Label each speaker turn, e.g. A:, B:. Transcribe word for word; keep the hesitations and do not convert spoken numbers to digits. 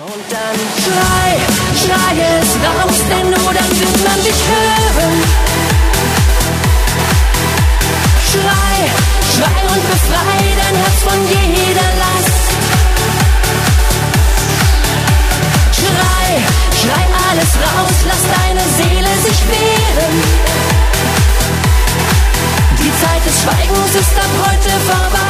A: Und dann schrei, schrei es raus, denn nur dann wird man dich hören. Schrei, schrei und befrei dein Herz von jeder Last. Schrei, schrei alles raus, lass deine Seele sich wehren. Die Zeit des Schweigens ist ab heute vorbei.